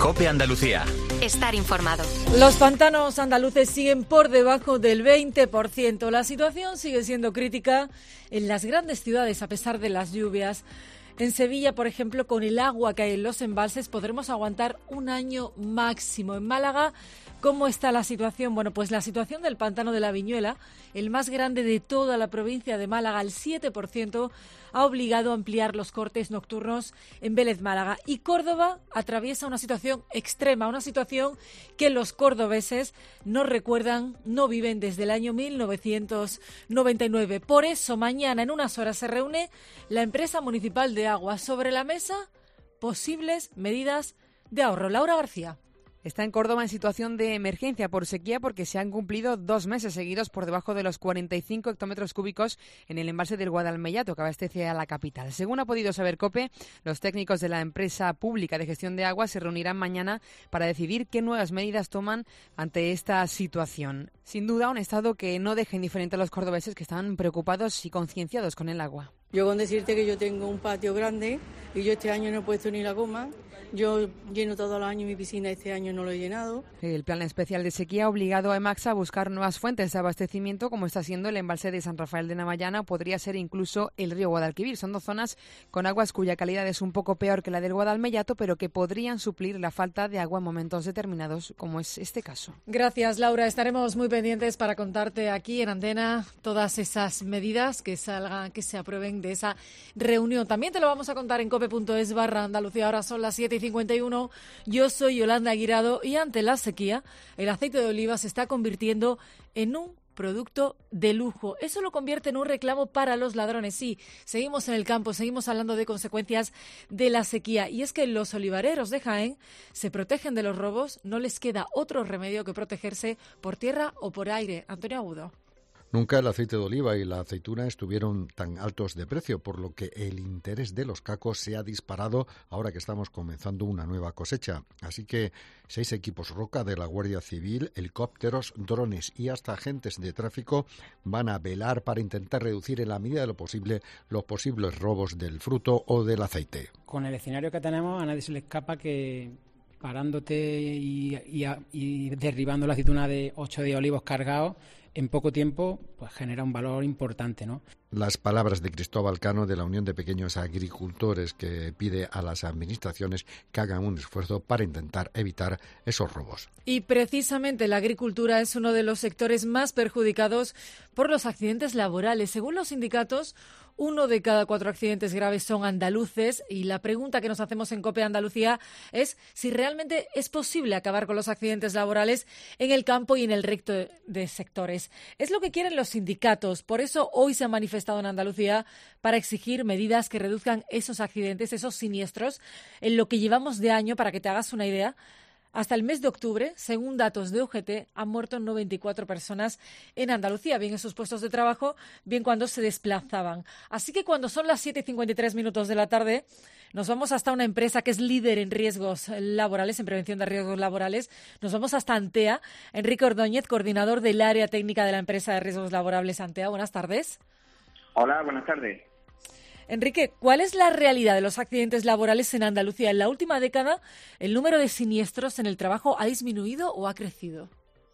COPE Andalucía. Estar informado. Los pantanos andaluces siguen por debajo del 20%. La situación sigue siendo crítica en las grandes ciudades a pesar de las lluvias. En Sevilla, por ejemplo, con el agua que hay en los embalses podremos aguantar un año máximo. En Málaga, ¿cómo está la situación? Bueno, pues la situación del pantano de la Viñuela, el más grande de toda la provincia de Málaga, al 7%, ha obligado a ampliar los cortes nocturnos en Vélez, Málaga. Y Córdoba atraviesa una situación extrema, una situación que los cordobeses no recuerdan, no viven desde el año 1999. Por eso, mañana, en unas horas, se reúne la empresa municipal de agua. Sobre la mesa, posibles medidas de ahorro. Laura García. Está en Córdoba en situación de emergencia por sequía porque se han cumplido 2 meses seguidos por debajo de los 45 hectómetros cúbicos en el embalse del Guadalmellato, que abastece a la capital. Según ha podido saber COPE, los técnicos de la empresa pública de gestión de agua se reunirán mañana para decidir qué nuevas medidas toman ante esta situación. Sin duda, un estado que no deja indiferente a los cordobeses que están preocupados y concienciados con el agua. Yo con decirte que yo tengo un patio grande y yo este año no he puesto ni la goma. Yo lleno todos los años mi piscina, este año no lo he llenado. El plan especial de sequía ha obligado a EMAXA a buscar nuevas fuentes de abastecimiento, como está siendo el embalse de San Rafael de Navallana, podría ser incluso el río Guadalquivir. Son 2 zonas con aguas cuya calidad es un poco peor que la del Guadalmellato, pero que podrían suplir la falta de agua en momentos determinados, como es este caso. Gracias, Laura. Estaremos muy pendientes para contarte aquí en Antena todas esas medidas que salgan, que se aprueben de esa reunión. También te lo vamos a contar en cope.es/Andalucía. Ahora son las 7:51. Yo soy Yolanda Aguirado y ante la sequía, el aceite de oliva se está convirtiendo en un producto de lujo. Eso lo convierte en un reclamo para los ladrones. Sí, seguimos en el campo, seguimos hablando de consecuencias de la sequía. Y es que los olivareros de Jaén se protegen de los robos. No les queda otro remedio que protegerse por tierra o por aire. Antonio Agudo. Nunca el aceite de oliva y la aceituna estuvieron tan altos de precio, por lo que el interés de los cacos se ha disparado ahora que estamos comenzando una nueva cosecha. Así que 6 equipos Roca de la Guardia Civil, helicópteros, drones y hasta agentes de tráfico van a velar para intentar reducir en la medida de lo posible los posibles robos del fruto o del aceite. Con el escenario que tenemos, a nadie se le escapa que parándote y derribando la aceituna de 8 de olivos cargados, en poco tiempo pues genera un valor importante, ¿no? Las palabras de Cristóbal Cano de la Unión de Pequeños Agricultores, que pide a las administraciones que hagan un esfuerzo para intentar evitar esos robos. Y precisamente la agricultura es uno de los sectores más perjudicados por los accidentes laborales. Según los sindicatos, 1 de cada 4 accidentes graves son andaluces y la pregunta que nos hacemos en COPE Andalucía es si realmente es posible acabar con los accidentes laborales en el campo y en el resto de sectores. Es lo que quieren los sindicatos. Por eso hoy se han manifestado en Andalucía para exigir medidas que reduzcan esos accidentes, esos siniestros, en lo que llevamos de año. Para que te hagas una idea, hasta el mes de octubre, según datos de UGT, han muerto 94 personas en Andalucía, bien en sus puestos de trabajo, bien cuando se desplazaban. Así que cuando son las 7:53 de la tarde, nos vamos hasta una empresa que es líder en riesgos laborales, en prevención de riesgos laborales. Nos vamos hasta Antea. Enrique Ordóñez, coordinador del área técnica de la empresa de riesgos laborables Antea. Buenas tardes. Hola, buenas tardes. Enrique, ¿cuál es la realidad de los accidentes laborales en Andalucía? En la última década, ¿el número de siniestros en el trabajo ha disminuido o ha crecido?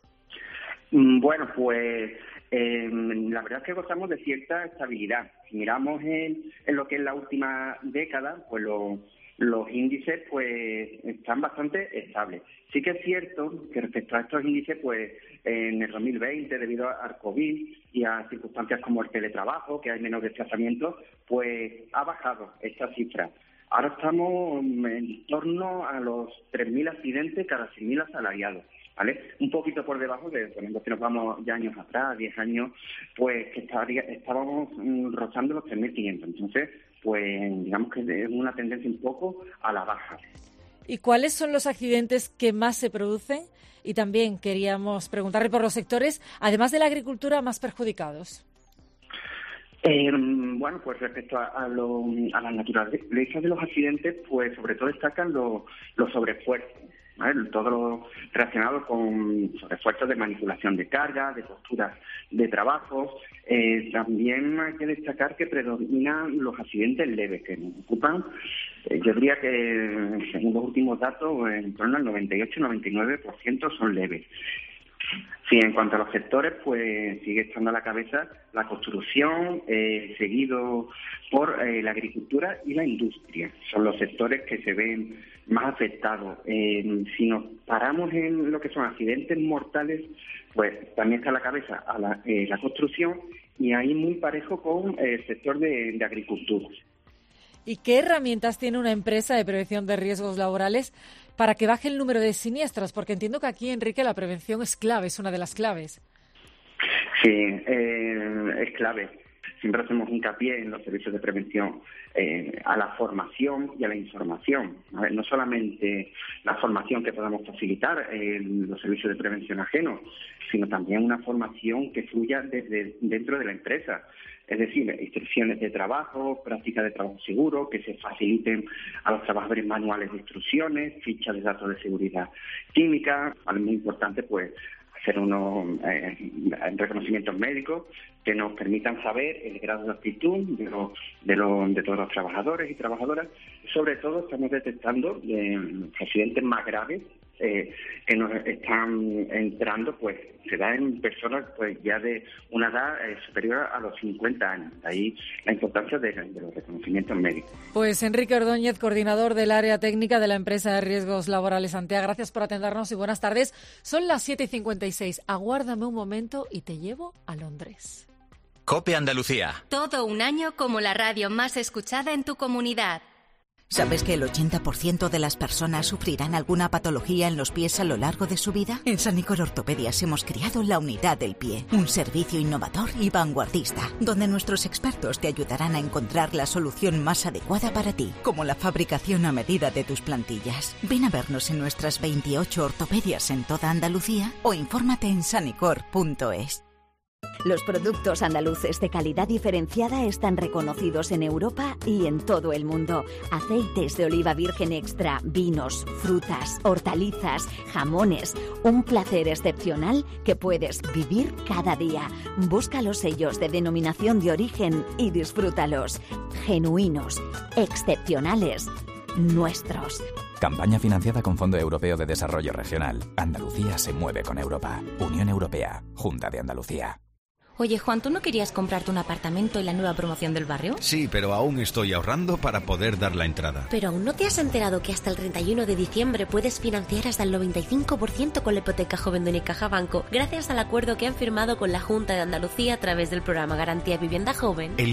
Bueno, pues la verdad es que gozamos de cierta estabilidad. Si miramos en lo que es la última década, pues los índices pues están bastante estables. Sí que es cierto que respecto a estos índices, pues en el 2020, debido al COVID y a circunstancias como el teletrabajo, que hay menos desplazamiento, pues ha bajado esta cifra. Ahora estamos en torno a los 3.000 accidentes cada 100.000 asalariados, ¿vale? Un poquito por debajo de, por ejemplo, si nos vamos ya años atrás, 10 años, pues que estábamos rozando los 3.500. Entonces, pues digamos que es una tendencia un poco a la baja. ¿Y cuáles son los accidentes que más se producen? Y también queríamos preguntarle por los sectores, además de la agricultura, más perjudicados. Bueno, pues respecto a la naturaleza de los accidentes, pues sobre todo destacan los sobreesfuerzos. ¿vale? Todo lo relacionado con refuerzos de manipulación de carga, de posturas de trabajo. También hay que destacar que predominan los accidentes leves, que nos ocupan, yo diría que según los últimos datos, en torno al 98-99% son leves. Sí, en cuanto a los sectores, pues sigue estando a la cabeza la construcción, seguido por la agricultura y la industria. Son los sectores que se ven más afectados. Si nos paramos en lo que son accidentes mortales, pues también está a la cabeza la construcción, y ahí muy parejo con el sector de agricultura. ¿Y qué herramientas tiene una empresa de prevención de riesgos laborales para que baje el número de siniestros? Porque entiendo que aquí, Enrique, la prevención es clave, es una de las claves. Sí, es clave. Siempre hacemos hincapié en los servicios de prevención a la formación y a la información. A ver, no solamente la formación que podamos facilitar en los servicios de prevención ajenos, sino también una formación que fluya desde dentro de la empresa. Es decir, instrucciones de trabajo, prácticas de trabajo seguro, que se faciliten a los trabajadores manuales de instrucciones, fichas de datos de seguridad química. Algo muy importante, pues, hacer unos reconocimientos médicos que nos permitan saber el grado de aptitud de todos los trabajadores y trabajadoras. Sobre todo estamos detectando accidentes más graves que nos están entrando, pues se da en personas pues ya de una edad superior a los 50 años. Ahí la importancia de los reconocimientos médicos. Pues Enrique Ordóñez, coordinador del área técnica de la empresa de riesgos laborales Antea, gracias por atendernos y buenas tardes. Son las 7:56. Aguárdame un momento y te llevo a Londres. COPE Andalucía. Todo un año como la radio más escuchada en tu comunidad. ¿Sabes que el 80% de las personas sufrirán alguna patología en los pies a lo largo de su vida? En Sanicor Ortopedias hemos creado la Unidad del Pie, un servicio innovador y vanguardista, donde nuestros expertos te ayudarán a encontrar la solución más adecuada para ti, como la fabricación a medida de tus plantillas. Ven a vernos en nuestras 28 ortopedias en toda Andalucía o infórmate en sanicor.es. Los productos andaluces de calidad diferenciada están reconocidos en Europa y en todo el mundo. Aceites de oliva virgen extra, vinos, frutas, hortalizas, jamones. Un placer excepcional que puedes vivir cada día. Busca los sellos de denominación de origen y disfrútalos. Genuinos, excepcionales, nuestros. Campaña financiada con Fondo Europeo de Desarrollo Regional. Andalucía se mueve con Europa. Unión Europea. Junta de Andalucía. Oye, Juan, ¿tú no querías comprarte un apartamento en la nueva promoción del barrio? Sí, pero aún estoy ahorrando para poder dar la entrada. ¿Pero aún no te has enterado que hasta el 31 de diciembre puedes financiar hasta el 95% con la hipoteca joven de Unicaja Banco, gracias al acuerdo que han firmado con la Junta de Andalucía a través del programa Garantía Vivienda Joven? ¿El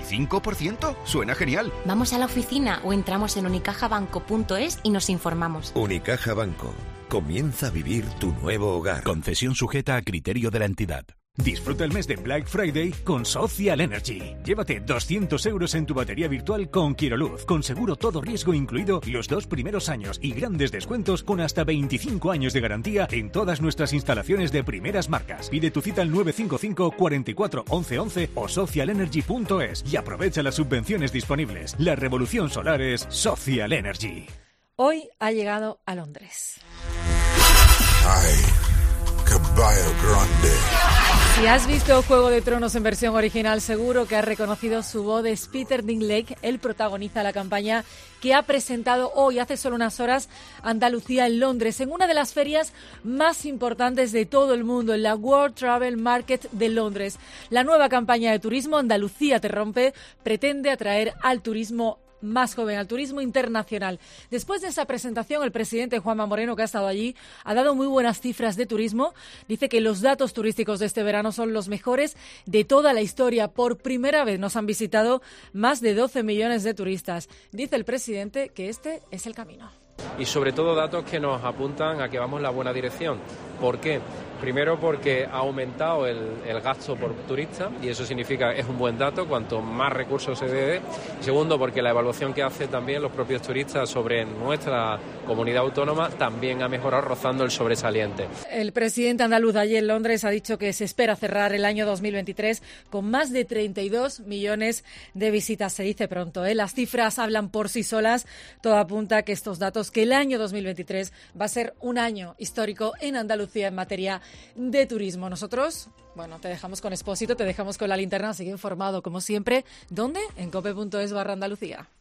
95%? Suena genial. Vamos a la oficina o entramos en unicajabanco.es y nos informamos. Unicaja Banco. Comienza a vivir tu nuevo hogar. Concesión sujeta a criterio de la entidad. Disfruta el mes de Black Friday con Social Energy. Llévate 200 euros en tu batería virtual con Quiroluz, con seguro todo riesgo incluido los 2 primeros años y grandes descuentos con hasta 25 años de garantía en todas nuestras instalaciones de primeras marcas. Pide tu cita al 955 44 11 11 o socialenergy.es y aprovecha las subvenciones disponibles. La revolución solar es Social Energy. Hoy ha llegado a Londres. Ay, caballo grande. Si has visto Juego de Tronos en versión original, seguro que has reconocido su voz. Es Peter Dinklage. Él protagoniza la campaña que ha presentado hoy, hace solo unas horas, Andalucía en Londres, en una de las ferias más importantes de todo el mundo, en la World Travel Market de Londres. La nueva campaña de turismo, Andalucía te rompe, pretende atraer al turismo más joven, al turismo internacional. Después de esa presentación, el presidente Juanma Moreno, que ha estado allí, ha dado muy buenas cifras de turismo. Dice que los datos turísticos de este verano son los mejores de toda la historia. Por primera vez nos han visitado más de 12 millones de turistas. Dice el presidente que este es el camino. Y sobre todo datos que nos apuntan a que vamos en la buena dirección. ¿Por qué? Primero porque ha aumentado el gasto por turista y eso significa es un buen dato, cuanto más recursos se dé. Segundo, porque la evaluación que hacen también los propios turistas sobre nuestra comunidad autónoma también ha mejorado, rozando el sobresaliente. El presidente andaluz allí en Londres ha dicho que se espera cerrar el año 2023 con más de 32 millones de visitas. Se dice pronto, ¿eh? Las cifras hablan por sí solas. Todo apunta a que estos datos, que el año 2023 va a ser un año histórico en Andalucía en materia de turismo. Nosotros, bueno, te dejamos con Expósito, te dejamos con la linterna, sigue informado como siempre. ¿Dónde? En cope.es/Andalucía.